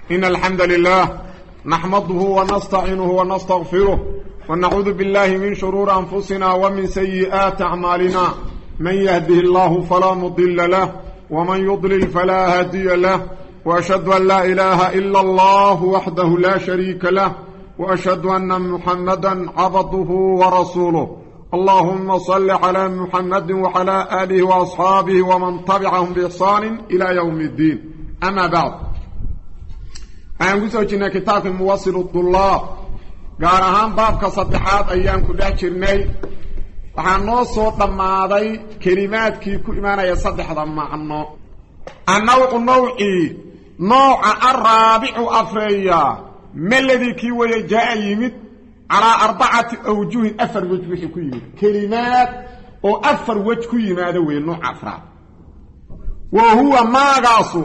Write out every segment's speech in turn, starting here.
إن الحمد لله نحمده ونستعينه ونستغفره ونعوذ بالله من شرور أنفسنا ومن سيئات أعمالنا من يهده الله فلا مضل له ومن يضلل فلا هادي له وأشهد أن لا إله إلا الله وحده لا شريك له وأشهد أن محمدا عبده ورسوله اللهم صل على محمد وعلى آله وأصحابه ومن تبعهم بإحسان إلى يوم الدين أما بعد أنا قلت كتاب موصل الطلاب قارهان باب كصدحات أيام كلها شرني وحنو صوت ماضي كلمات كي كإيمانا يصدح ضمع النوع النوعي نوع الرابع أفريا ما الذي كي ويجاء يمت على 4 أوجه أفر وجه كيمت كلمات أو أفر وجه كيمت هذا هو النوع أفراد وهو ما قاسو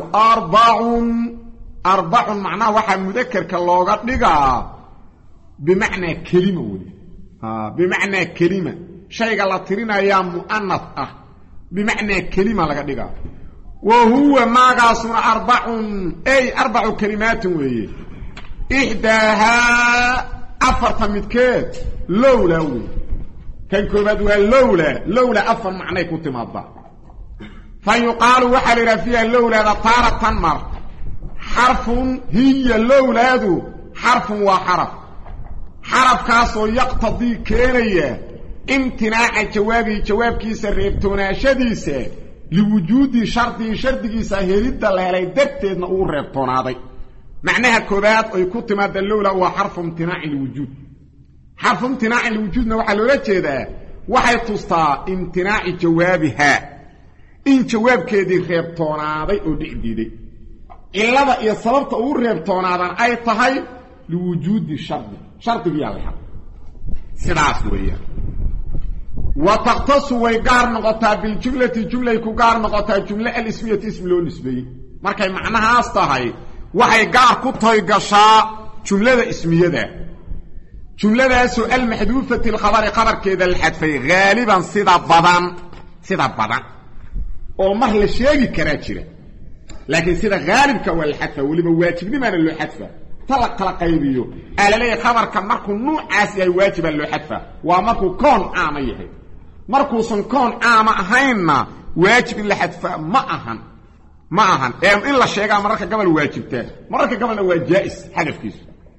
4 معناه واحد مذكر كاللغة لقاء بمعنى كلمة ولي بمعنى كلمة شيء قال ترينا يا مؤنث بمعنى كلمة لقاء وهو ما قاسو 4 كلمات ولي إحداها أفر متكات لولا كان كوبادوا لولا أفر معناه كنت مضى فيقال وحل فيها لولا طارة تنمر حرف هي اللولا ذو حرف وحرف حرف كاسو يقتضي كينيا امتناع جواب كيسا ريبتونا شديسة لوجود شرط كيسا هيريد اللي دبتين نقول ريبتونا دي معناها كوبات ويكون مادة اللولا هو حرف امتناع الوجود حرف امتناع الوجود نوحلو لكذا وحي تصطى امتناع جوابها إن جواب كيدي ريبتونا دي ودي دي إلا إذا صببت أقول ريبتونا دي أي طهي لوجود شرط بيها الحق سلاس ويا وتقتص ويقار نقطة بالجملة يكوقار نقطة الجملة الاسمية اسم له نسبي مركي معناها أصطهي وحي قار كطهي قشاء جملة اسمية ده جملة سؤال محذوفة الخبر كذا الحدفي غالبا صدا بدن ومهل الشيء كراتشرة لكن سيدا غالب كوال الحدفة واللي بواجب لمن اللي حدفة طلق قيبيه قال لي خبر كم مركو نوع عاسي واجب اللي حدفة ومركو كون عاميه مركو سنكون عام أهينا واجب اللي حدفة ما أهن إلا الشيء مركا قبل واجبته مركا قبل هو جائز حدف كيس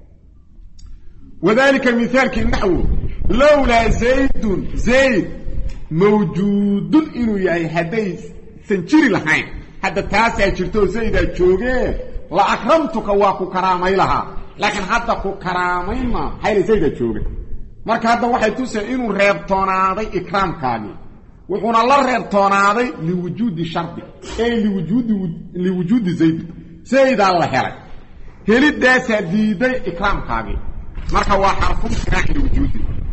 وذلك المثال كالنحو لولا زيد موجود إنه يهي هدي سنشري لحين حتى تاسع جرتو زيدا جوغي لا أكرمتك واكو كرامي لها لكن حتى كو كرامي ما حيري زيدا جوغي مركا هذا واحد توسع إنه ريبطونا دي إكرام كامي وقلنا الله ريبطونا دي لوجود شرط أي لوجود زيد الله هلك هلي داسع دي إكرام كامي مركا وحرفون كناك لوجود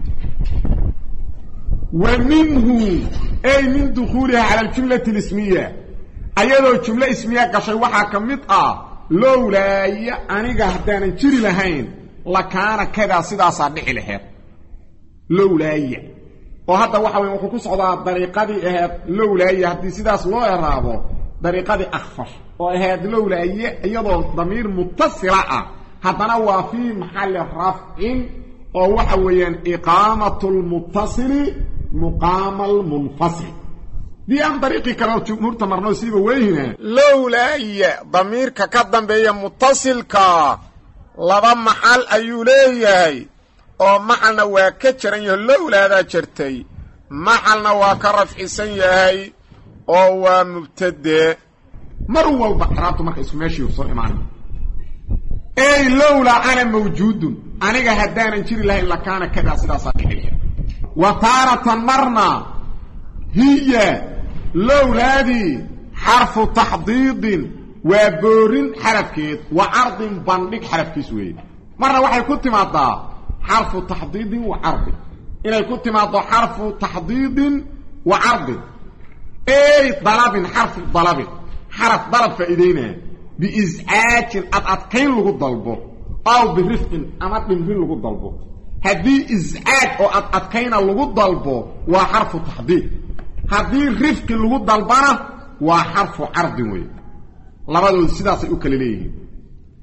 ومنه أي من دخولها على الجملة الاسمية أيضا الجملة الاسمية قشي وحا كميت لولا أنيقا هدانا جري لهين لكان كذا صدا صادح لحيط لولا وهذا وحا وحكوس على الطريقة دي لولا هدي صدا صلو يرابو طريقة دي أخفش وهذا لولا أيضا ضمير متصلة هذا نوى في محل رفع وحويا إقامة المتصل مقام المنفصل دي عن طريقي كانوا جمهور تمرنوا سيبه ويهنا لولا ضمير كقدم بي متصل لبا محل أيوليه او محلنا واكتشرين لولا هذا جرتي محلنا واكرف إسان او مبتدئ مروا البقرات مرك اسم ماشي وصول معنا اي لولا انا موجود انا هدانا نشيري لها إلا كان كذا سيدا صحيح وطارة مرنا هي لولا دي حرف تحضيض وبور حرف كيس وعرض بندق حرف كيس وين مرة واحد كنت معطى حرف تحضيض وعرض إلا كنت معطى حرف تحضيض وعرض اي طلب حرف ضرب فإيدينا بإزعاج أتقين له الضلبه أو برفق أمات من فين له الضلبه هذه إزعاج أو أتقين له الضلبه وحرف تحضيض هذه رفق له الضلبانة وحرف عرض وين لابد السداس يؤكل إليه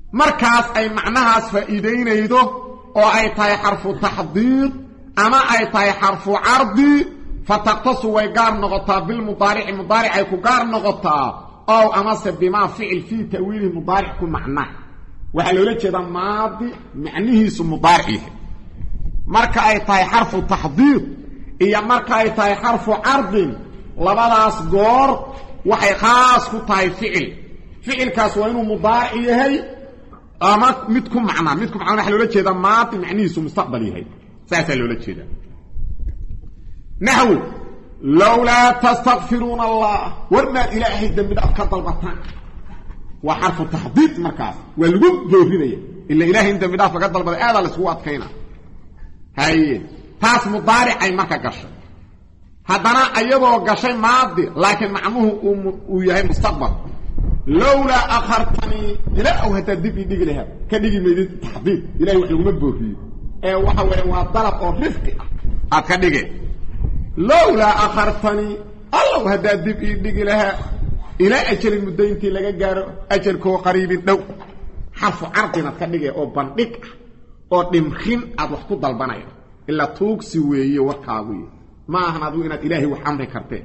markaas ay macnahaas faa'iideynaydo oo ay tahay xarfu taxdiid ama ay tahay xarfu cardi fataqtasu way gaar noqotaa bilmudaarici mudaaric ay ku gaar noqotaa oo amase bimaa ficil fii ta'wiilihi mudaaric ku macnaa waxaa loola jeedaa maadi macnihiisu mudaaric yahay marka ay tahay xarfu taxdiid iyo marka ay tahay xarfu cardin labadaas goor waxay khaas ku tahay ficilkaas waa inuu mudaaric yahay ama mid ku macnaa waxa loola jeedaa maadi macnihiisu mustaqbal yahay saasaa loola jeedaa naxwu lowlaa tastakfiruuna allah warmaad ilaahay dembi dhaaf ka dalbataan waa xarfu taxdiid markaas waa lagu boorinaya ila ilaahay in dembi dhaaf laga dalbaday aadaa la iskugu adkayna haye taas mudaaricay marka gashay haddana iyadoo gashay maadi laakiin macnuhu uu yahay mustaqbal lowlaa akhartanii ilaahu haddaad dib ii dhigi lahaa ka dhigi maydid taxdiid ilahay wax laguma booriyo ee waxa weeye waa dalab oo rifqi ah aad ka dhige lowlaa akhartanii allow haddaad dib ii dhigi lahaa ilaa ajalin muddo intii laga gaaro ajalkoo qariibin dhow xarfu cardinaad ka dhige oo bandhig ah oo dhimrin aad wax ku dalbanaya ilaa tuugsi weeye warkaagu ma ahan adigu inaad ilaahay wax amri karteen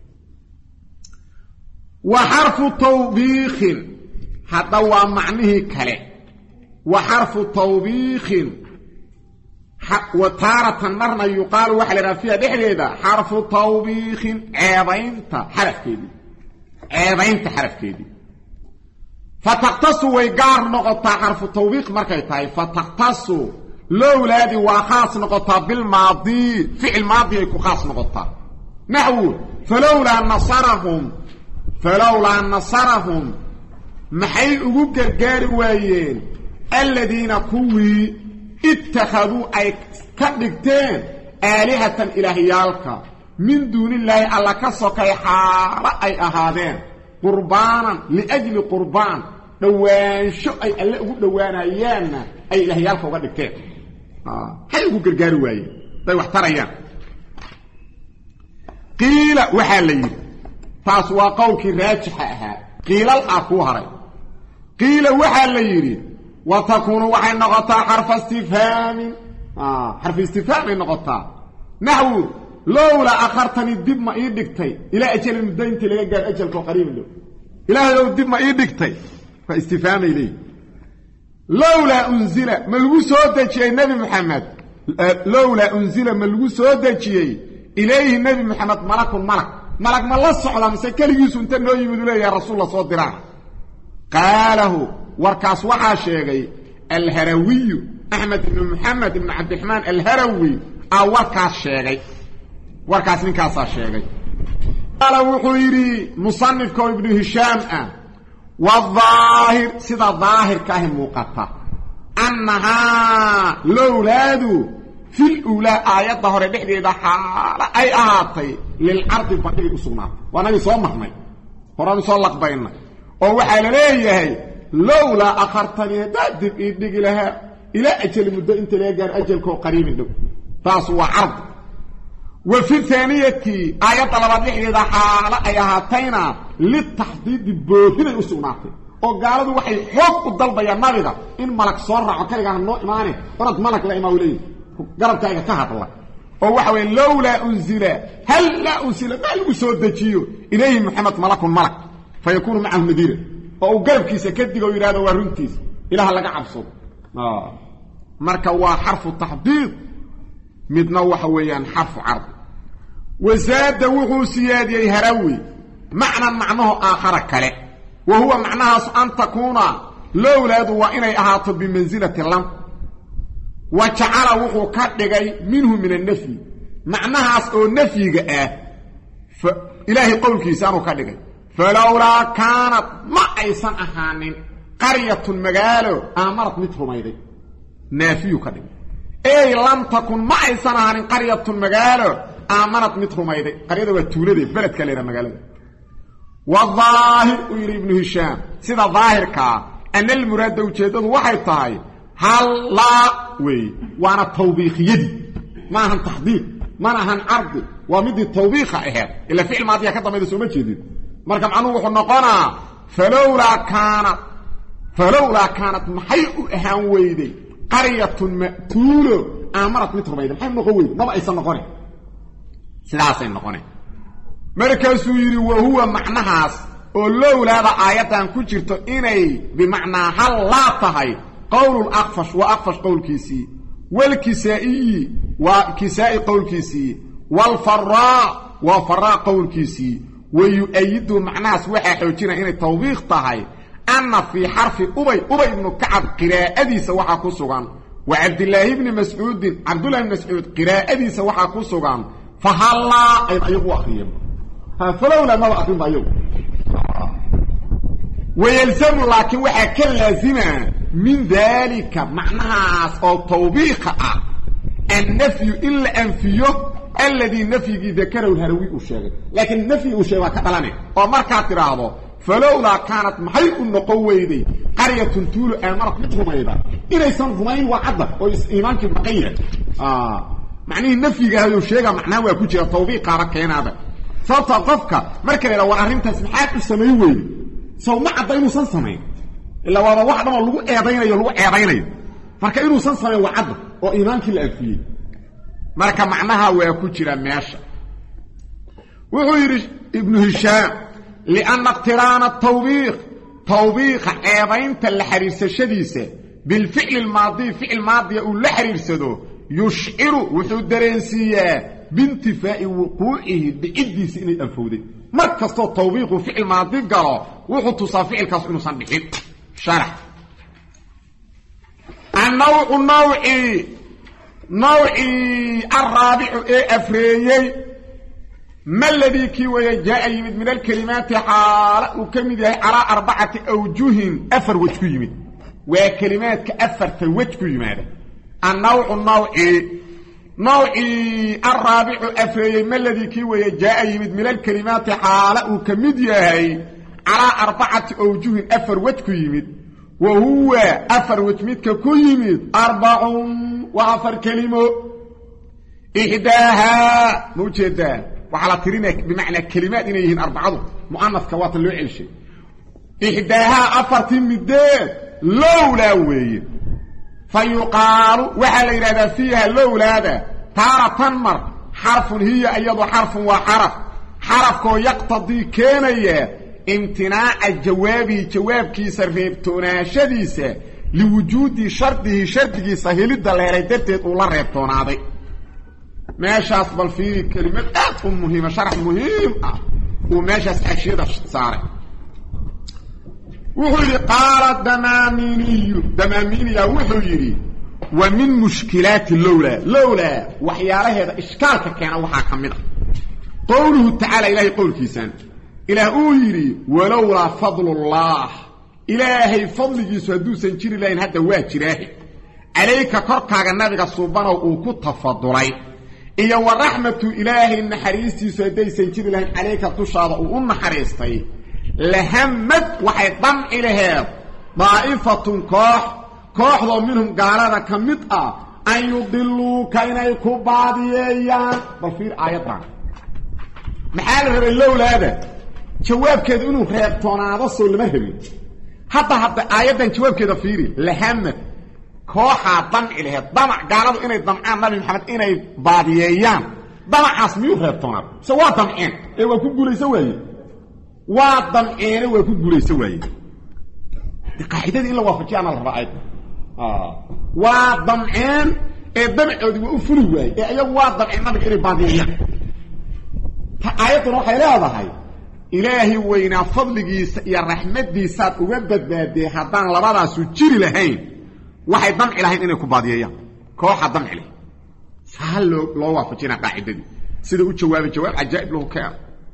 wa xarfu tawbiikhin hadda waa macnihii kale wa xarfu tawbiikhin wa taaratan marna yuqaalu waxa la yidhaha fiiha dhexdeeda xarfu tawbiikhin ceebaynta xarafkeedii fataqtasu way gaar noqotaa xarfu tawbiiq markay tahay fataqtasu lowlaadii waa khaas noqotaa bilmaadi ficil maadi ay ku khaas noqotaa naxwu falowlaa nasarahum maxay ugu gargaari waayeen aladiina kuwii ittakhaduu ay ka dhigteen aalihatan ilaahyaalka min duunillaahi alla ka sokay xaalo ay ahaadeen qurbaanan liajli qurbaan dhowaansho ay alle ugu dhowaanayaanna ay ilaahyaalka uga dhigteen maxay ugu gargaari waayeen day wax tarayaan qiila waxaa la yidhi taas waa qowlkii raajixa ahaa qiilal ah kuu haray qiila waxaa la yidhi wa takuunu waxay noqotaa xarfa istifhaamin xarfu istifhaamay noqotaa naxwu lowlaa akhartanii dib ma ii dhigtay ilaa ajalin muddo intii laga gaaro ajalkoo qariibin dhow ilaahayow dib ma ii dhigtay waa istifhaamay leeyihi lowlaa unzila ma lagu soo dejiyey nebi moxamed lowlaa unzila ma lagu soo dejiyey ilayhi nebi moxamed malakun malag ma la socda mise keligiisu inta noo yimid u leeyahay rasuul la soo diraan qaalahu warkaas waxaa sheegay alharawiyu axmed ibnu moxamed ibnu cabdiraxmaan alharawi aa warkaas sheegay warkaas ninkaasaa sheegay qaala wuxuu yidhi musanifka oo ibnu hishaam ah wadaahir sida daahirka ahi muuqata annahaa lowlaadu fil uulaa aayadda hore dhexdeeda xaala ay ahaatay lilcardi bandhigay u sugnaatay waanagii soo marnay horanu soo laqbaynay oo waxaa la leeyahay lowlaa akhartanii haddaad dib ii dhigi lahaa ilaa ajali muddo inta laga gaaro ajalkoo qariibin dhow taas waa cardi wa fi haaniyati aayadda labaad dhexdeeda xaalo ay ahaatayna litaxdiidi boorinay u sugnaatay oo gaaladu waxay xoog u dalbayaan nabiga in malag soo raaco kaligaana noo imaane orad malag la imaa leeyihi garabkaaga ka hadla oo waxa weeye lowlaa unzila hal laa unsila maa lagu soo dejiyo ilayhi moxamed malakun malag fa yakuunu macahu nadiira oo uu garabkiisa ka digo o yidhahdo waa runtiisa ilaha laga cabsado marka waa xarfu taxdiid midna waxa weeyaan xarfu cardi wasaada wuxuu siyaadiyey harawi macnan macnaho aakhara kale wa huwa macnahaas an takuuna lowlaadu waa inay ahaato bimansilati lam wa jacala wuxuu ka dhigay minhu min annafyi macnahaas oo nafyiga ah ilaahay qowlkiisa anuu ka dhigay falowlaa kaanat ma aysan ahaanin qaryatun magaalo aamarad mid rumayday naafiyu ka dhigay ey lam takun ma aysan ahaanin qaryatun magaalo aamanad mid rumayday qaryada waa tuulade beledka leeha magaalada wadaahir uu yidhi ibnu hishaam sida daahirkaa ana almuraada ujeeddadu waxay tahay hallaa weeye waana tawbiikhiyadii ma ahan taxdiid mana ahan cardi waa midii tawbiikha aheed ila ficil maadiya ka dambayda sooma jeedid marka macnuhu wuxuu noqonaa falowlaa kaanat maxay u ahaan weyday qaryatun ma'tuulo aamarad mid rumayda maxay noqon weyday maba aysan noqonin sidaasay noqoneen markaasuu yidhi wahuwa macnahaas oo lowlaada aayaddan ku jirto inay bimacnaa hal laa tahay qowlulakfash waa akfash qowlkiisii walkisaa'iyi waa kisaa'i qowlkiisii waalfaraa waa faraa qowlkiisii wayu'ayidu macnahaas waxaa xoojinaya inay tawbiiq tahay anna fii xarfi ubay ibnu kacab qiraa'adiisa waxaa ku sugan wa cabdillaahi bni mascuudin cabdullahi bni mascuud qiraa'adiisa waxaa ku sugan fahallaa ay ayagu u akriyeen falowlaa maba akrinba ayagu wayalzamu laakiin waxaa ka laazima min daalika macnahaas oo tawbiiqa ah annafyu in la anfiyo alladii nafyigii dakarahu lharawi uu sheegay laakiin nafyi uu sheegay waa ka dhalane oo markaad tidhaahdo falowlaa kaanat maxay u noqon weyday qaryatun tuulu aamarad mid rumayda inaysan rumayn waa cadda oo iimaankii maqan yahay macnihii nafyigaahayou sheega macnaha waa ku jira tawbiiqaaba keenaaba sababtaa qofka marka la yidhaha war arrintaas maxaad u samayn weyday saw ma cadda inuusan samayn ilaa waaba wax dhan oo lagu ceebaynayo marka inuusan samayn waa cadda oo iimaankii la anfiyey marka macnaha waa ku jira meesha wuxuu yidhi ibnu hishaam lianna iqtiraana tawbiiqa ceebaynta la xiriirsashadiisa bilficli lmaadiyi ficil maadiya uu la xiriirsado yushciru wuxuu dareensiiyaa biintifaa'i wuquucihi dhiciddiisa inay anfowday mar kastoo tawbiiqu ficil maadi galo wuxuu tusaa ficilkaas inuusan dhixin sharax annawcu nawcii alraabicu ee afreeyey ma ladii kii weeye jaa'a yimid min alkelimaati xaala uu ka mid yahay calaa arbacati awjuhin afar wej ku yimid waa kelimaadka afarta wej ku yimaada annawcu nawcii alraabicu afreeyey ma ladii kii weeye jaa'a yimid min alkelimaati xaala uu ka mid yahay calaa arbacati awjuhin afar wej ku yimid wa huwa afar wej midka ku yimid arbacun waa afar kelimo ixdaahaa ma ujeedaa waxaa la tirinaya bimacnaa kelimaad inay yihiin arbacadu mu'anaska waatan loo celshay ixdaahaa afartii mideed lowlaa weeye fa yuqaalu waxaa la yidhahdaa fiiha lowlaada taaratan mar xarfun hiya iyadu xarfun waa xarafkoo yaqtadii keenaya imtinaaca jawaabihi jawaabkiisa reebtoonaashadiisa liwujuudi shardihi shardigiisa helidda leelay darteed uu la reebtoonaaday meeshaas bal fiiri kelimad aad u muhiima sharax muhiim ah uu meeshaas ashiyada saaray wuxuu yidhi qaala damaaminiya wuxuu yidhi wa min mushkilaati lowlaa waxyaalaheeda ishkaalka keena waxaa ka mid a qowluhu tacaala ilaahay qowlkiisaan ilaah uu yidhi walowlaa fadlullah ilaahay fadligiisu hadduusan jiri lahayn hadda waa jiraahe calayka korkaaga nabiga suubanow uu ku tafadulay iyo wa raxmatu ilaahay naxariistiisu haddaysan jiri lahayn calayka dushaada uu u naxariistay lahamad waxay damci laheed daa'ifatun kooxdoo minhum gaalada ka mid ah an yudiluuka inay ku baadiyeeyaan bal fiir aayaddan maxaa la rabay lowlaada jawaabkeedu inuu reebtoonaado soo lama rabin hadda aayaddan jawaabkeeda fiiri lahamad kooxaa damci laheed damac gaaladu inay damcaan nabi maxamed inay baadiyeeyaan damacaas miyuu reebtoonaado mise waa damceen ee waa ku guulaysa waaye waa damceene waa ku guulaysa waaye qaacidadii in la waafajiyaana la rabaa ayadda waa damceen ee damcoodii waa u fuli waaye ee iyagu waa damceen nabiga inay baadiyeeyaan aayadduna waxay leedahay ilaahay weynaa fadligiisa iyo raxmaddiisaad uga badbaadee haddaan labadaasu jiri lahayn waxay damci lahayn inay ku baadiyeeyaan kooxa damci leh saa loo waafajina qaacidadii sida u jawaabay jawaab cajaa'ib lahu ka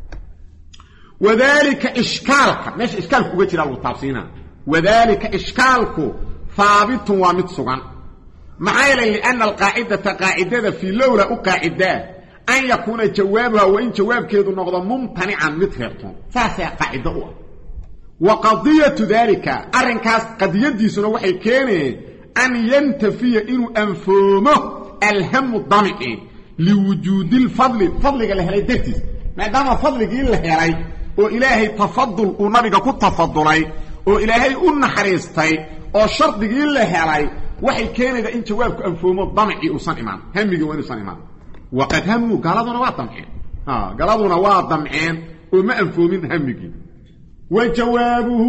wadaalika ishkaalka meesha ishkaalku uga jira lagu taabsiinaa wadaalika ishkaalku haabitun waa mid sugan maxaa yeelay lianna alqaacidata qaacidada fii lowla u qaacidaa an yakuuna jawaabuha waa in jawaabkeedu noqdo mumtanican mid reebtoon saasaa qaacido u ah wa qadiyatu daalika arrinkaas qadiyadiisuna waxay keeneen an yantafiya inuu anfoomo alhamu damci liwujuudi lfadli fadliga la helay dartiis maadaama fadligii la helay oo ilaahay tafadul uu nabiga ku tafadulay oo ilaahay u naxariistay oo shardigii la helay waxay keenaydaa in jawaabku anfoomo damci uusan imaan hamiga waa inuusan imaan waqad hamu galaduna waa damceen galaduna waa damceen oo ma anfoomin hamigii wa jawaabuhu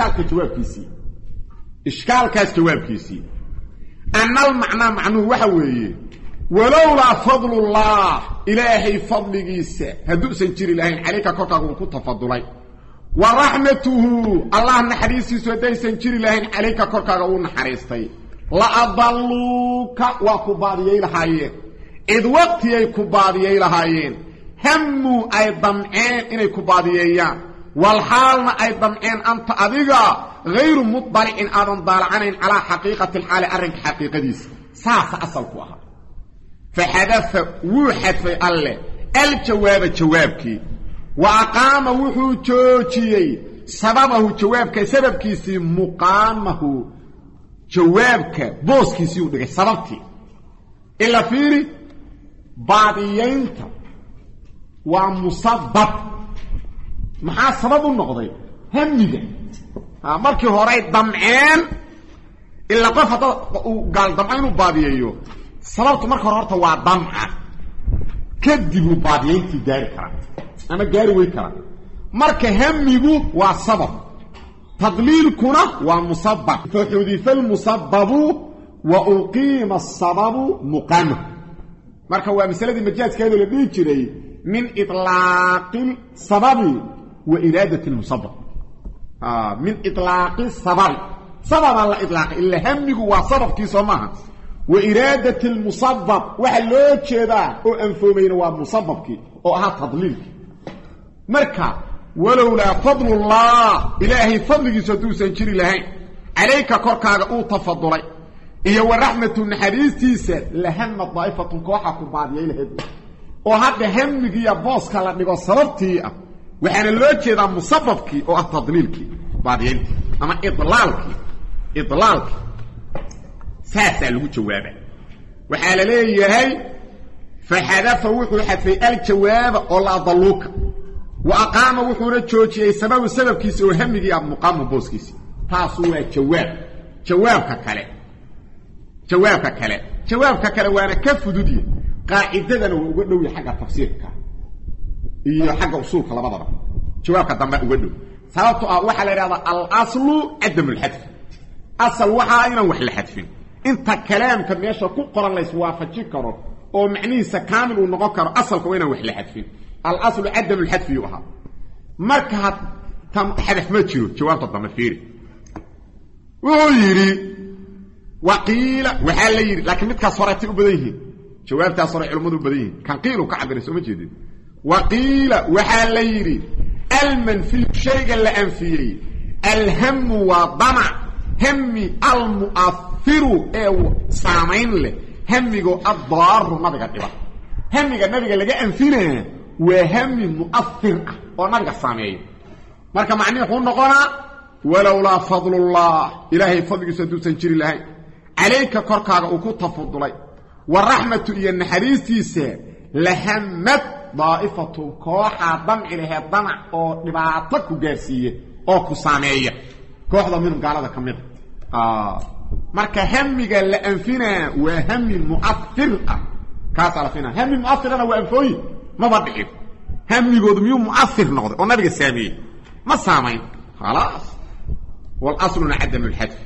ishkaalkaas jawaabkiisii annal macnaa macnuhu waxa weeye walowlaa fadlullah ilaahay fadligiisa hadduusan jiri lahayn calayka korkaaga uu ku tafadulay wa raxmatuhu allah naxariistiisu haddaysan jiri lahayn calayka korkaaga uu naxariistay la adalluuka waa ku baadiyey lahaayeen cid waqtiyay ku baadiyey lahaayeen hammuu ay damceen inay ku baadiyeeyaan walxaalna ay damceen anta adiga hayru muddalicin aadan daalacanayn calaa xaqiiqati alxaali arrinka xaqiiqadiisa saasa asalku ahaa faxadafa wuu xadfay alleh aljawaaba jawaabkii wa aqaama wuxuu joojiyey sababahu jawaabka sababkiisii muqaamahu jawaabka booskiisii uu dhigay sababtii ila fiiri baadiyeynta waa musabab maxaa sabab u noqday hamiga markii horey damceen ilaa qof hadda uu gaal damca inuu baadiyeeyo sababtu marka hore horta waa damca kadib uu baadiyeyntii gaari karaa ama gaari wey karaa marka hamigu waa sabab tadliilkuna waa musabab faxudifa almusababu wa uqiima asababu muqaamahu marka waa masaladii majaajkeedu la dhihi jiray min ilaaqi sababi wa iraadati lmusabab min ilaaqi sababi sababaa la ilaaqay ila hamigu waa sababkii soo maaha wa iraadati lmusabab waxa loo jeedaa oo anfoomayna waa musababkii oo ahaa tadliilkii marka walowlaa fadlullah ilaahay fadligiisu hadduusan jiri lahayn calayka korkaaga uu tafadulay iyo wa raxmatu naxariistiisa lahama daa'ifatun kooxa ku baadiyay lahayd oo hadda hamigiiya booska la dhigo sababtii ah waxaana loo jeedaa musababkii oo ah tadliilkii baadiyeyntii ama idlaalkii saasaa lagu jawaaba waxaa la leeyahay faxadafa wuxuu xadfay aljawaaba oo la adalluuka wa aqaama wuxuuna joojiyey sababu sababkiisa oo hamigii ah muqaamu booskiisi taasu waa jawaabka kale waana ka fududye qaacidadana waa uga dhow yahay xagga tafsiirka iyo xagga usuulka labadaba jawaabka dambe uga dhow sababtoo ah waxaa la yidhahdaa al-aslu cadamu lxadf asal waxaa inaan wax la xadfin inta kalaamka meesha ku qoran lays waafaji karo oo macnihiisa kaamil uu noqon karo asalka waa inaan wax la xadfin al-aslu cadamu lxadfi yuu ahaa marka xadaf ma jiro jawaabta dambe fiiri wuxuu yidhi waqiila waxaa la yidhi laakiin midkaas horetay u badan yihiin jawaabtaas hore culimmadu u badan yihiin kan qiilu ka cabiray soo ma jeedin waqiila waxaa la yidhi almanfiyu shayga la anfiyey alhamu waa damac hami almu'ahiru ee saamayn leh hamigoo addaaru nabiga dhiba hamiga nabiga laga anfinaa waa hami mu'ahir ah oo nabiga saameeya marka macnihi wuxuu noqonaa walowlaa fadlullah ilaahay fadligiisu hadduusan jiri lahayn calayka korkaaga uu ku tafadulay wa raxmatu iyo naxariistiisa lahamad daa'ifatun kooxaa damci laheed damac oo dhibaato ku gaarsiiya oo ku saameeya kooxda minhum gaalada ka mida marka hamiga la anfinaa waa hami mu'ahir ah kaasaa la finaa hami mu'ahirana waa anfooyin maba dhicin hamigoodu miyuu mu'ahir noqday oo nabiga saameeyey ma saamayn khalaas walasluna cadamu lxadfi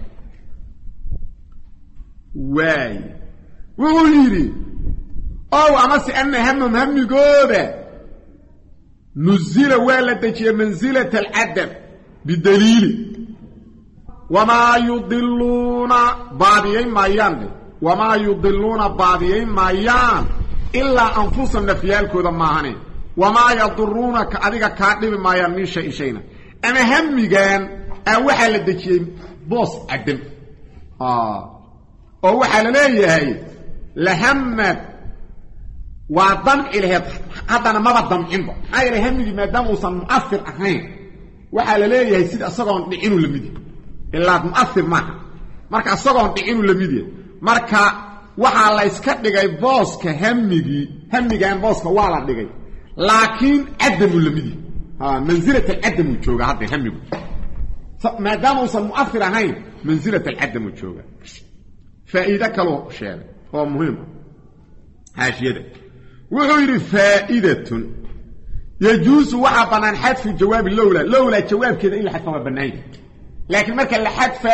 waay wuxuu yidhi ow amase ana hamam hamigooda nuzila waa la dejiyey mansilata alcadam bidaliili wamaa yudiluuna baadiyayn maayaan wamaa yudiluuna baadiyayn maayaan ilaa anfusahum nafyaalkooda maahane wamaa yaduruunaka adiga kaa dhibi maayaan min shay shayna ama hamigan waxaa la dejiyey boos cadam oo waxaa la leeyahay lahamad waa damci laheed haddana maba damcinba maxaa yeelay hamigii maadaama uusan mu'ahir ahayn waxaa la leeyahay sida isagoon dhicinuu la mid yahay ilaa mu'ahir maaha marka isagoon dhicinuu la mid yahay marka waxaa la yska dhigay booska hamigan booska waa la dhigay laakiin cadamuu la mid yahay mansilat alcadamuu joogaa hadda hamigu ما دام وصل مؤثر هين منزلة العدم والجوغة فائدة كلو شيء هو مهم هاشية وغير فائدة يجوز وحبنا نحذف الجواب لولا جواب كذا إلا حذف بناي لكن مركا اللي حذف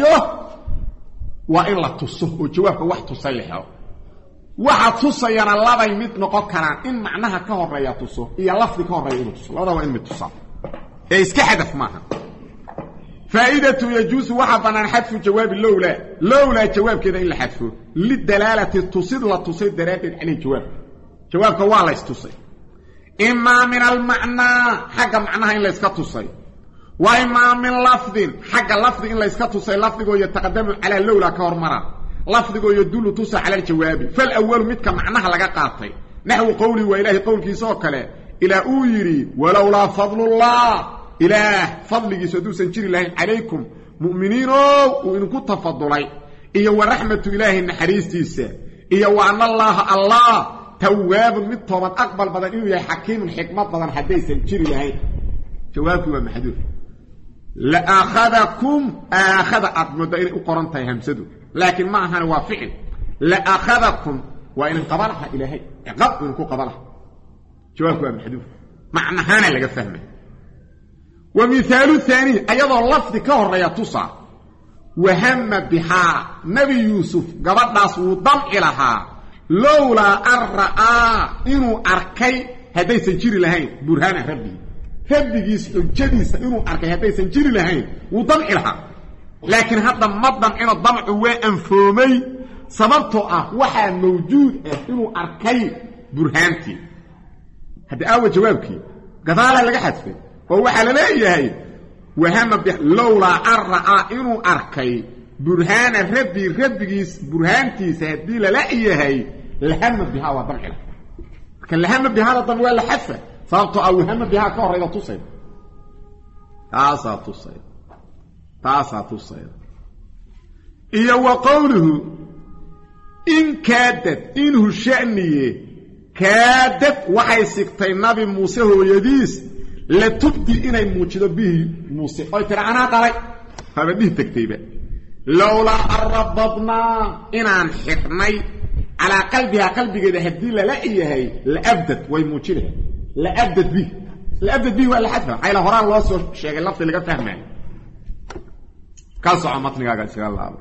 وإلا تصه وجوابك واحد تصيحه واحد تصينا الله يمد نقط كران إن معناها كهرية تصه هي لفظ كهرية تصه لا هو إن تصه إيش كحذف معها فائدة يجوز وحبنا نحذف جواب لولا جواب كذا إلا حذفه للدلالة تصيد دراتي عليه جوابك والله يستصي إما من المعنى حق معناها إلا يسكتصي وإما من لفظ حق لفظ إلا يسكتصي لفظه يتقدم على لولا كورمرة لفظه يدل تصي على الجواب فالأول متك معناها لقى قاطي نحو قولي وإله قولك سوكله إلى أويري ولولا فضل الله إله فضلك سدوسا جري الله عليكم مؤمنين وإن كنت تفضلي إيا ورحمة إله النحريستيسة إيا وأن الله تواب متوبة أقبل بدن إنه حكيم حكمة بدن حديثا جري الله جوابك ومحدود لأخذكم أخذ أدمدين أقرنتها همسدو لكن معها هو فعل لأخذكم وإن قبلها إلهي عقب إنكو قبلها جوابك ومحدود معنى هانا اللي فهمه ومثال ثاني أيضا اللفظ كهر يتصع وهم بها نبي يوسف قبل ناس وضمع لها لولا أن رأى إنه أركي هدي سنجري لهين برهان ربي جيس الجديس إنه أركي هدي سنجري لهين وضمع لها لكن هذا مضمع إنه الضمع هو أنفومي سببته وحا موجود إنه أركي برهانتي هذا أول جوابك قضاء لك حدثي وهو حلاليه وهم لولا أن رأى إنه أركي برهان ربيس برهانتي سيدي للأيه لهم بها وضمع له لكن لهم بها لضمع ولا حفة صارته أو هم بها كهر إذا تصيب تاسع تصيب إيا وقوله إن كادت إنه الشأنية كادت وحي سكتي نبي موسى هو يديس لتبدي إنه موجد به موسى أي ترى أنا قرأي فبديه تكتيبه لولا أربضنا إنان حقني على قلبي إذا هدي للأيه لأبدت ويموجدها لأبدت به ولا حدفه حيلا هران الله سوى الشيء اللفظ اللي قد فهمه كالصعى مطنقا قال سيقال الله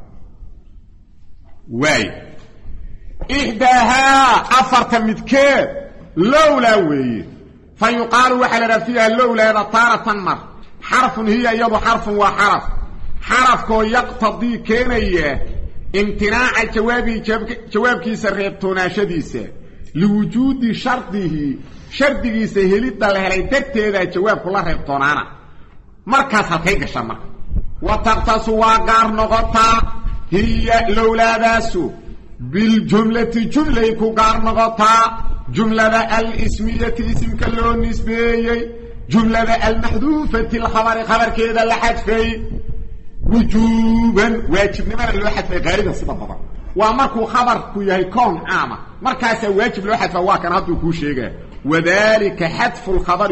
واي إحداها أفرت متكير لولا وي فيقال وحل فيها لولا إذا طارت النار حرف هي يضو حرف وحرف حرف كو يقتضي كينيه امتناع جوابك سريبتونا شديسة لوجود شرطه سهلت لهلي دكتة جواب كل ريبتونانا مركز هتيك شمك وتقتص واقار نغطى هي لولا داسو بالجملة جملة كقار نغطى جملة الاسمية اسم كاللون نسبية جملة المحذوفة الخبر خبر كذا لحدفي وجوبا واجب لمن الواحد في غير الصفة طبعا ومركو خبر كي يكون عامة مركز واجب الواحد فهو كان هاتو كوشيغا وذلك حذف الخبر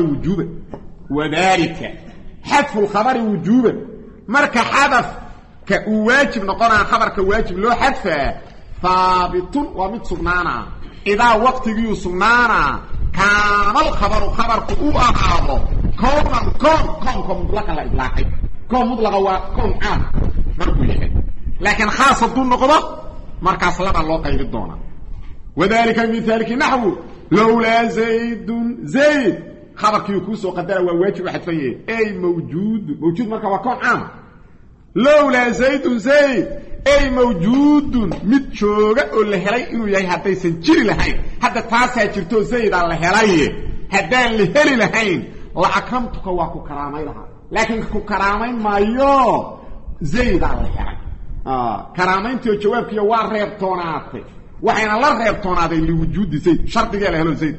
وجوبا مركز حذف كواجب نقرأ خبر كواجب لو حذفه ثابت ومد سغنانا إذا وقت يجي سغنانا كان الخبر كأوه كون مطلقا لإطلاقي كون مطلقا وكون عام مركو يحي لكن خاصة دون نقضة مركز لما الله قيد الدونة وذلك من ذلك نحو لولا زيد خبر كيوكوس وقدر وواجب واحد فيه أي موجود مركز وكون عام لولا زيد أي موجود متشوغة اللي هلاي إنه يهي حتى يسنجري لهين حتى تاسع جرتو زيد على هلاي هدان لهلي لهين لأكرمتك واكو كرامي لها لكن كو كرامين ما يو زيد على هلاي كرامين تيو جوابك يوار ريبتوناتي وحين الله ريبتوناتي لوجود زيد شرط قال هلو زيد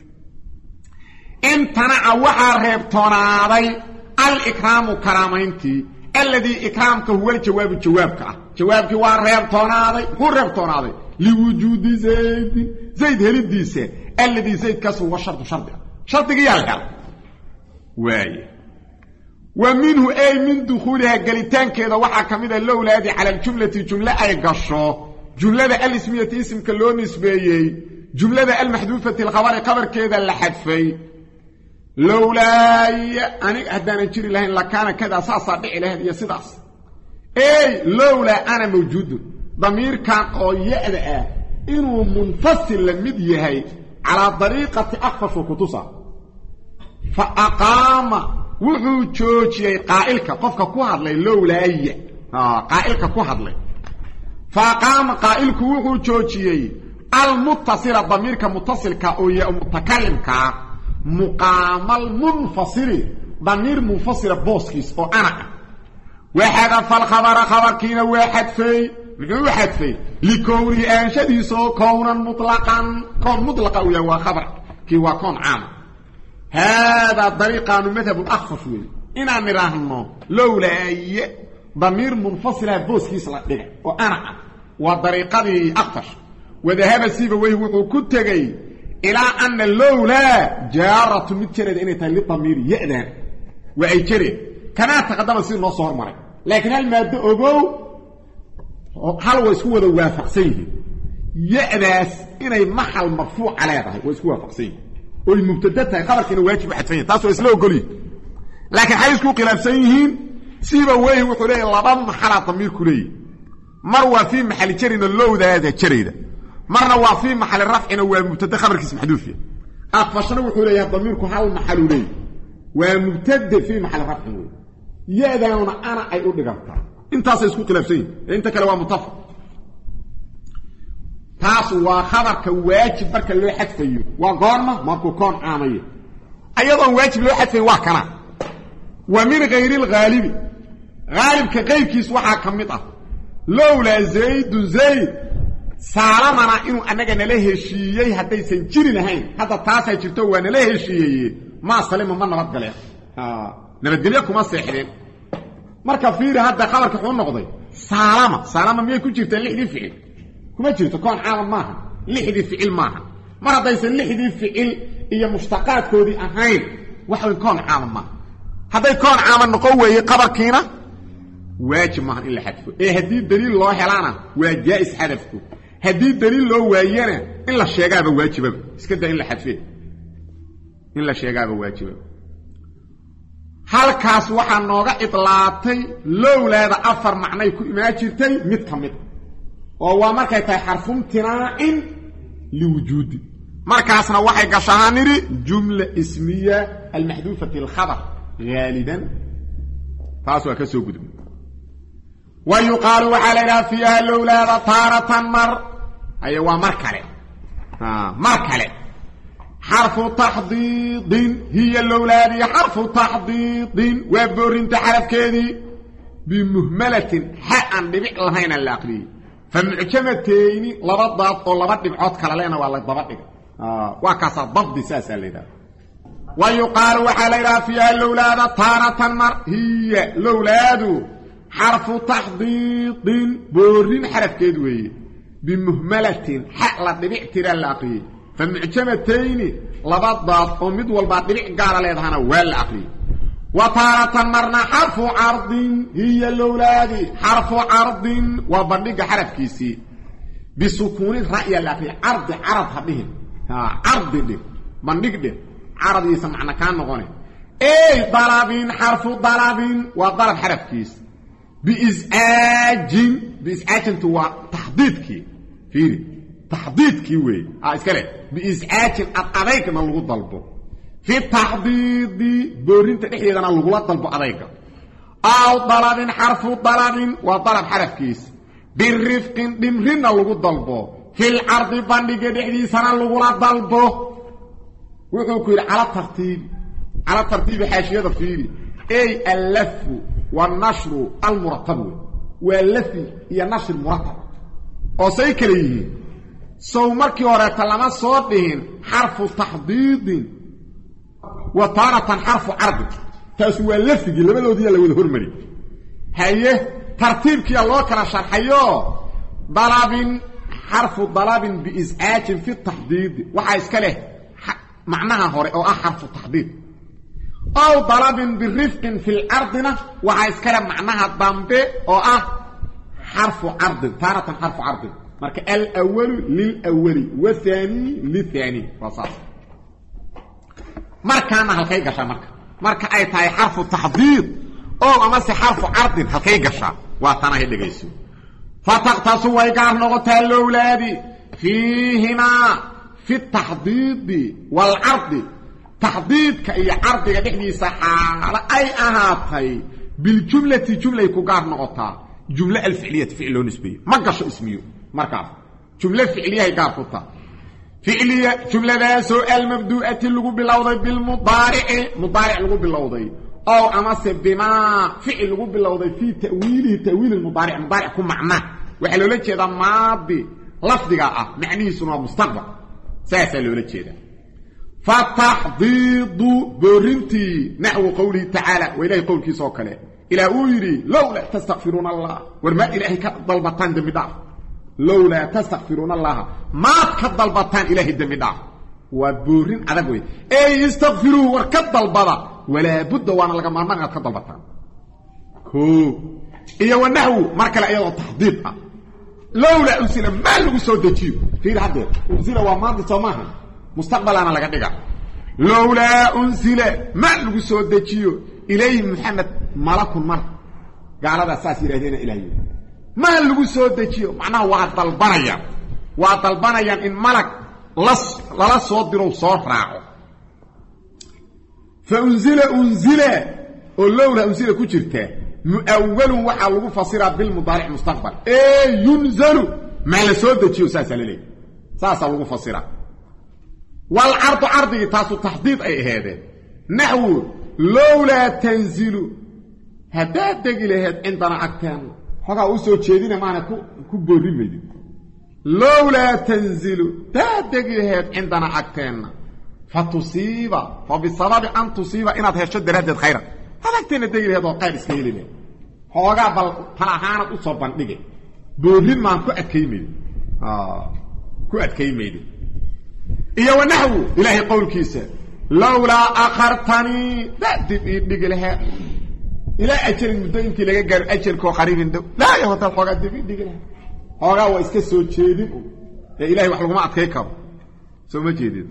امتنع وحا ريبتوناتي الإكرام كرامينتي الذي إكرامك هو الجواب جوابك هو ريبتوناضي لوجود زيد هلديسة الذي زيد كسو وشرط شرطك يالها واي ومنه أي من دخولها قلتان كذا وحا كميدا اللولادي على الجملة جملة أي قشو جملة الاسمية اسم كلون اسمية جملة المحذوفة الخبر قبر كذا اللي حدفي لولاي أنا أهدانا نجري لهن لكان كذا صاصا دعي لهن يا سيداس أي لولا أنا موجود ضمير كان قوية إنه منفصل لمديه على طريقة أخفش وكتوسا فأقام وحو جوجي قائلك قفك كوهد لي لولاي قائلك كوهد لي فأقام قائلك وحو جوجي المتصل ضميرك متصل كأوية متكلمك مقام المنفصل ضمير منفصل بوسكيس أو أنا وحذف الخبر خبر كينا واحد في واحد في لكونه أنشديسو كونا مطلقا كون مطلقا ويا خبر كي وكون عام هذا الطريقة مذهب أخفش وي إنا نراهنه لولا أي ضمير منفصل بوسكيس لديه وأنا والطريقة دي أخفش وذهب السيبويه وحو كتغي إلى أن اللولا جارة متشرد إنه تالي ضمير يأذن وأي جري كما تقدم السير نصور مرة لكن المادة أقول هل ويسكوه ذو وافقسيه يأذن إنه محل مرفوع على هذا ويسكوه وافقسيه والمبتدتها خبرك إنه واجب حدفين تاسو إسلوه قولي لكن حيثكو قلاب سيهين سيبويه وحو ليه لبن محل ضمير كليه مروى في محل جرين اللو ذا هذا الجري ده مرة في محل الرفع إنه مبتدأ خبر كيس محذوف أقفشنا وحول يا ضميرك حال محل لي ومبتدأ في محل الرفع يا ذا أنا أي أقول لك أنت سيسكو قلبسين أنت كلام متفق تاسو وخبر كواجب برك اللي حد فيه وقارمة ماكو كون عامية أيضا واجب اللي حد فيه وكنا ومن غير الغالب غالب كغير كيس وحا كمطة لولا زيد سالمنا إنه أنك نليه الشيء حتى يسنجري لهين حتى تاسع جرتوا ونليه الشيء ما سلم من نبت قليه نبت قليه كما سيحرين مركب فيه هذا خبر كحون نقضي سالمة مية كل جرت اللي فعل كما جرت كون عالم معها اللي فعل معها مرة دايس اللي فعل هي مشتقات كودي أهين وحو يكون عالم معها هذا يكون عالم نقوه قبر كينا واجب معها إلا حدفه هدي الدليل الله حلانا وجائز حدفه هدي الدليل لو وايانا إلا الشيء هذا واجب اسكده إلا حدفه إلا الشيء هذا واجب هل كاس وحا نوغا إطلاعتي لولا ذا أفر معنى يكون ما جرتي متكمل وهو مركا يتاي حرف امتناع لوجود مركاسنا وحي قشانيري جملة اسمية المحذوفة الخبر غالبا فاسوا كسو قدم ويقال علينا فيها لولا طارة مر أيوة مركلة مركلة حرف تحضيض هي اللولادية حرف تحضيض وبورين تحرف كذي بمهملة حقا ببيع لهين اللاقلي فمعجمتين لبضات ولبض بعض كلالينا والله ضبطك وكسر ضبط ساسا لذا ويقال علينا فيها اللولادة طارة مر هي لولاد حرف تحضيض بورين حرف كذوي بمهملة حقا ببيع تلاقلي فمعجمتين لبضات ومد والبعض ببيع قال ليدهنا والعقلي وطارة مرنا حرف عرض هي اللولاد حرف عرض وبنق حرف كيسي بسكون الرأي الأخير عرض هبهم عرض ده بنق ده عرض يسمعنا كان نغني اي ضرب حرف ضرب وضرب حرف كيس بإزعاج هو تحديدك فيري تحديدك وي اسكاله بإزعاج أطريق من لغو ضلبه في التحديد بورين تحييدنا لغو ضلبه أطريق أو ضرب حرف ضرب وضرب حرف كيس بالرفق دمرين لغو ضلبه في العرض بندق دحديثنا لغو ضلبه وحكو على الترتيب حاشية فيري اي اللف والنشر المرتب واللف هي نشر مرتب او سيكليه سو مركي وريت لما صوتين حرف تحضيض وطارة حرف عرض تسوى اللف لبدودي لا ودا هرمري هي ترتيبك الله كلا شرحيو ضرب حرف ضرب بإزعاج في التحضيض وحا اسكله معناها هوري او حرف التحضيض أو طلب برفق في الأرضنا وعايز كلام معناها الضمبي أو حرف عرض تارة حرف عرض مركا الأول للأول والثاني للثاني وصاص مركا أنا هالكي قشا مركا أي تاي حرف التحضيض أو أمسي حرف عرض هالكي قشا واتانا هيدي قيسو فتقتصوا ويقار نغطى الأولاد فيهما في التحضيض والعرض تحضيضك أي عرض يدحني سحالة أي أهاتي بالجملة جملة يقار نغطى جملة الفعلية فعل نسبية ما قش اسميه مركب جملة فعلية يقار فطا فعلية جملة ذا سؤال مبدوءة اللغو باللوضي بالمضارع مضارع اللغو باللوضي أو أمس بما فعل اللغو باللوضي في تأويله تأويل المضارع مضارع كون معناه وحلو لك هذا ماضي لفظك معنيه سنوى مستقبل ساسا لو لك هذا فتحضيض برنتي نحو قوله تعالى وإلهي قولك سوكله إلى أويري لولا تستغفرون الله ورما إلهي كالضلبتان دمدار لولا تستغفرون الله ما كالضلبتان إلهي دمدار وبورين أدقوي أي يستغفروا وركالضلبضة ولا بد وانا لك مرمى كالضلبتان كو إيا ونحو مركا أيضا تحضيض لولا أنزل ما لغو سودتيو في الحديث أنزل وماضي سماها مستقبل أنا لك دقا لولا أنزل ما لغو سودتيو إليه محمد ملك مر قال هذا أساسي لدينا إليه ما لغو سودتيو معناه وعد البنيا إن ملك لا صدروا صور راعوا فأنزل ولولا أنزل كجرته مؤول وحا لغو فصيرا بالمضارع مستقبل اي ينزل ما لسودتيو ساسا لليه ساسا لغو فصيرا والعرض عرضي تاسو تحضيض اي هذا نحو لولا تنزل هذا دقي لهذا عندنا أكتان حقا أسو تشيدين معنا كبورين ميدين لولا تنزل هذا دقي لهذا عندنا أكتان فتصيب فبالسبب أن تصيب إنها تهشد لهذا خيرا هذا أكتان دقي لهذا وقال إسكيلي له حقا بل فلاحانا أصبان دقي بورين معنا كو أتكي ميدين كو أتكي ميدين إيا ونحو إلهي قول كيسا لولا أخرتني لا دقي لها إلى أجل المدين كي لقى قال أجل كو قريب دو لا يا هذا الحاجات دقي لها هذا هو إسكسو تشيدين يا إلهي وحلو ما أتكيكم سوما جيدين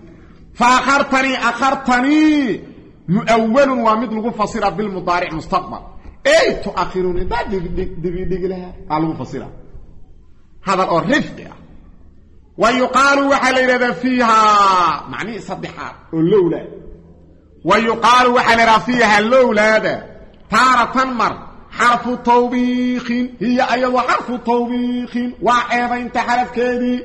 أخرتني مؤول ومثل فصيرة بالمضارع مستقبل أي تؤخروني لا دقي لها قالوا فصيرة هذا الرفق ويقال وحل فيها معني صدحات اللولا ويقال وحل فيها اللولا هذا تارة مر حرف توبيخ هي أيضا حرف توبيخ وعيبا انت حرف كذي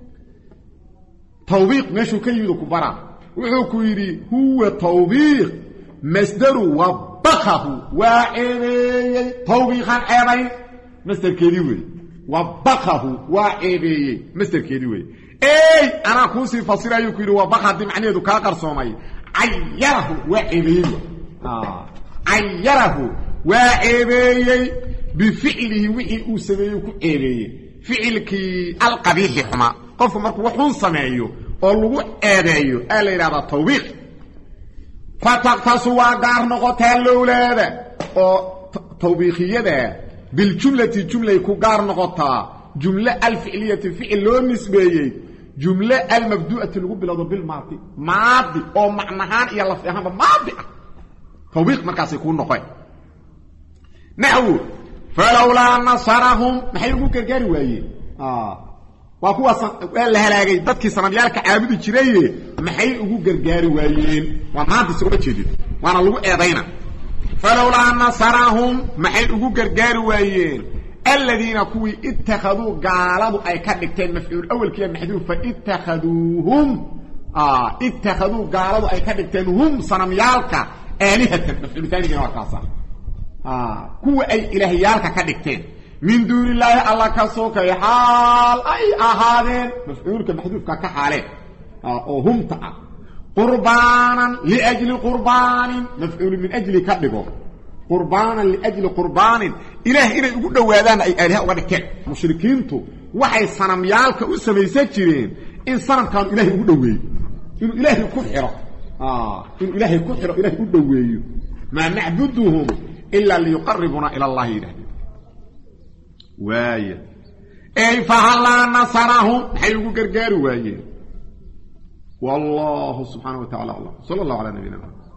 توبيخ مشو كلمة كبرى وحكو يري هو توبيخ مصدر وبخه وعيبي توبيخا عيبين مصدر كذي وبخه وعيبي مصدر كذي اي انا كوسي فصير ايو كيرو وبخه دي معنيده كا قرسومي عيره وعيبي عيره وعيبي بفعله وحي اسميه كعيبي فعلك القبيح حما قف مركو وحون سميهو oo lagu eedeeyo ee la yiraahdo tawbiiq fataqtasu wa gaar noqotay lowleeda oo tawbiiqiyada bil jumlati jumla ku gaar noqotaa jumla al fi'liyati fi'l loo nisbeeyay jumla al mabdu'ati lagu bilowdo bil maadi oo macnahaan iyo laf ahaan maadi tawbiiq markaas ku noqoy nahu falawla nasarahum maxay ugu gargaari waayeen waa kuwa la halaagay dadkii sanamyaalka caabudi jiray maxay ugu gargaari waayeen waa maanta soo jeedid waana lagu eedayna falawla nasarahum maxay ugu gargaari waayeen alladina kuwi ittakhaduu gaaladu ay ka dhigteen mafcuul awalkiya maxduuf fa ittakhaduu gaaladu ay ka dhigteen hum sanamyaalka aalihatan mafcuul thaniga waa kaasa kuwa ay ilaahiyaalka ka dhigteen من دون الله الله كسوك حال أي أهادين مفعولك محذوفك كحالين هم تعا قربانا لأجل قربان مفعول من أجل كذبه قربانا لأجل قربان إله إله يقول له ويدان أي آلهة وذكر مشركينتو وحي صنميالك أسمي سجرين إن صنم كان إله يقول له إنه إله كحرة إنه إله كحرة إله يقول له ما نعبدهم إلا ليقربنا إلى الله إلهي وايه اي فهلا نصرهم حيقوا قرقاروا وايه والله سبحانه وتعالى الله صلى الله على نبينا محمد